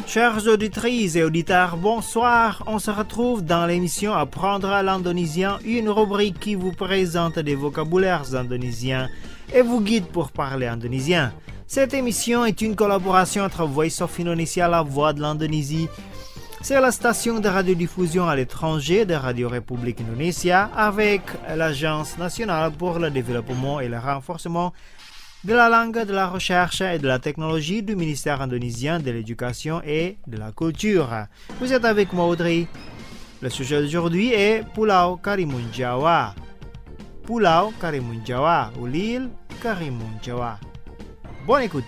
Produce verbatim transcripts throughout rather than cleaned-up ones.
Chers auditrices et auditeurs, bonsoir. On se retrouve dans l'émission Apprendre l'indonésien, une rubrique qui vous présente des vocabulaires indonésiens et vous guide pour parler indonésien. Cette émission est une collaboration entre Voice of Indonesia, la voix de l'Indonésie. C'est la station de radiodiffusion à l'étranger de Radio République Indonésia avec l'Agence nationale pour le développement et le renforcement de la langue, de la recherche et de la technologie du ministère indonésien de l'éducation et de la culture. Vous êtes avec moi Audrey. Le sujet d'aujourd'hui est Pulau Karimun Jawa. Pulau Karimun Jawa ou l'île Karimun Jawa. Bonne écoute.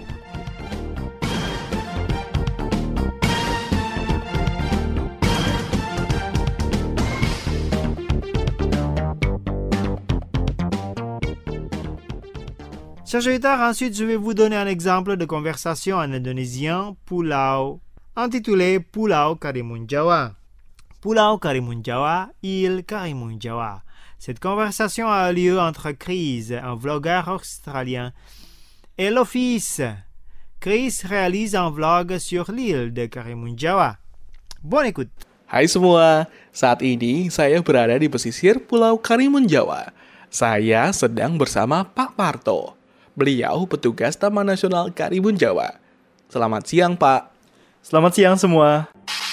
Chers auditeurs, ensuite je vais vous donner un exemple de conversation en indonésien Pulau, intitulé Pulau Karimun Jawa. Pulau Karimun Jawa, île Karimun Jawa. Cette conversation a lieu entre Chris, un vlogueur australien, et l'Office. Chris réalise un vlog sur l'île de Karimun Jawa. Bonne écoute. Hai semua, saat ini saya berada di pesisir Pulau Karimun Jawa. Saya sedang bersama Pak Parto. Beliau petugas Taman Nasional Karimun Jawa. Selamat siang, Pak. Selamat siang semua.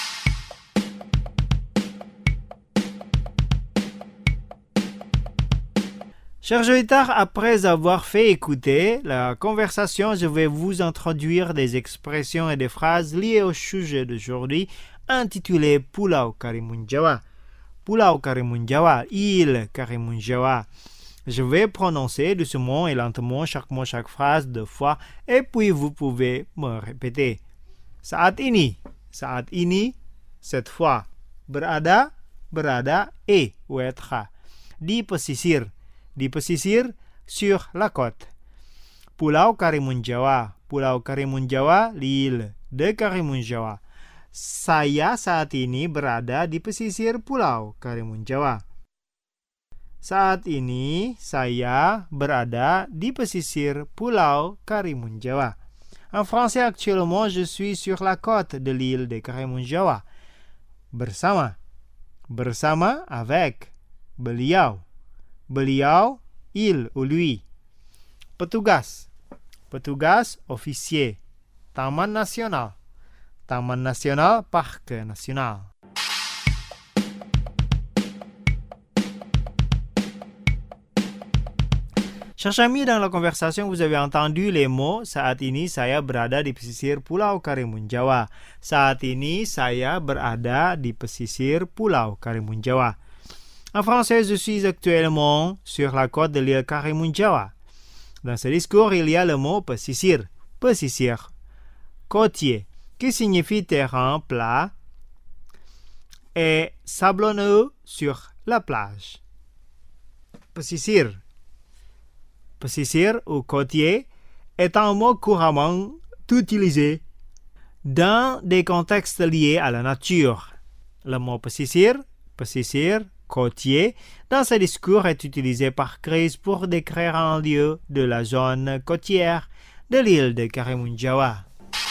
Chers auditeurs, après avoir fait écouter la conversation, je vais vous introduire des expressions et des phrases liées au sujet d'aujourd'hui, intitulé Pulau Karimun Jawa. Pulau Karimun Jawa, île Karimun Jawa. Je vais prononcer doucement et lentement chaque mot, chaque phrase deux fois, et puis vous pouvez me répéter. Saat ini, saat ini, cette fois. Berada, berada, et ou être. Di pesisir, di pesisir, sur la côte. Pulau Karimun Jawa, Pulau Karimun Jawa, l'île de Karimun Jawa. Saya saat ini berada di pesisir Pulau Karimun Jawa. Saat ini saya berada di pesisir Pulau Karimun Jawa. En français, actuellement, je suis sur la côte de l'île de Karimun Jawa. Bersama, bersama avec, beliau, beliau, il ou lui. Petugas, petugas, officier. Taman Nasional, Taman Nasional, Parc Nasional. Chers amis, dans la conversation, vous avez entendu les mots saat ini saya berada di pesisir Pulau Karimun Jawa. Saat ini saya berada di pesisir Pulau Karimun Jawa. En français, je suis actuellement sur la côte de l'île Karimun Jawa. Dans ce discours, il y a le mot pesisir, pesisir, côtier, qui signifie terrain plat et sablonneux sur la plage. Pesisir. Pesisir ou côtier est un mot couramment utilisé dans des contextes liés à la nature. Le mot pesisir, pesisir, côtier, dans ce discours est utilisé par Chris pour décrire un lieu de la zone côtière de l'île de Karimun Jawa.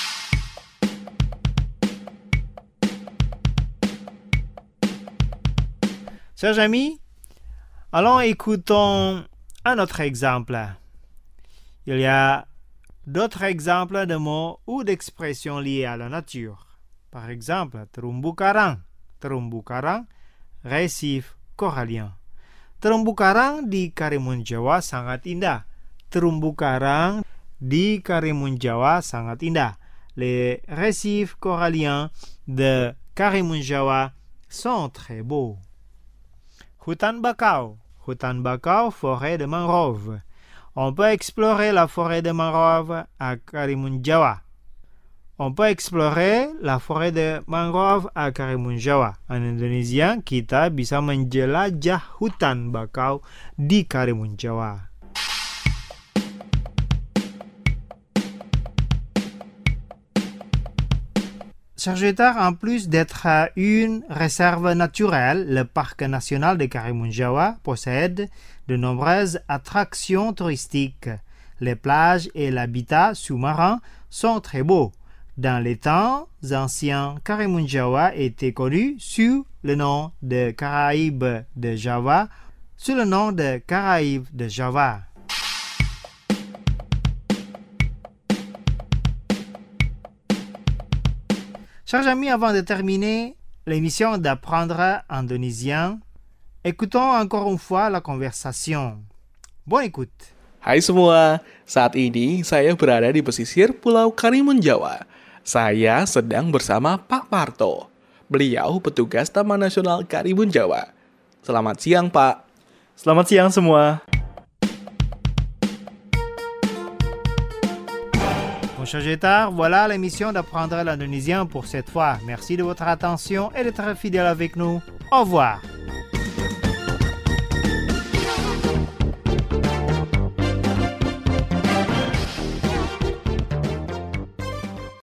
Chers amis, allons écoutons un autre exemple. Il y a d'autres exemples de mots ou d'expressions liées à la nature. Par exemple, terumbu karang, terumbu karang, récif corallien. Terumbu karang di Karimun Jawa sangat indah. Terumbu karang di Karimun Jawa sangat indah. Les récifs coralliens de Karimun Jawa sont très beaux. Hutan bakau. Hutan bakau, forêt de mangrove. On peut explorer la forêt de mangrove à Karimun Jawa. On peut explorer la forêt de mangrove à Karimun Jawa. En indonésien, kita bisa menjelajah hutan bakau di Karimun Jawa. Sagittaire, en plus d'être une réserve naturelle, le parc national de Karimun Jawa possède de nombreuses attractions touristiques. Les plages et l'habitat sous-marin sont très beaux. Dans les temps anciens, Karimun Jawa était connu sous le nom de Caraïbes de Java, sous le nom de Caraïbes de Java. Chers amis, avant de terminer l'émission d'apprendre indonésien, écoutons encore une fois la conversation. Bonne écoute. Hai semua, saat ini saya berada di pesisir Pulau Karimun Jawa. Saya sedang bersama Pak Parto. Beliau petugas Taman Nasional Karimun Jawa. Selamat siang, Pak. Selamat siang semua. Mon cher Jetar, voilà l'émission d'apprendre l'indonésien pour cette fois. Merci de votre attention et d'être fidèle avec nous. Au revoir.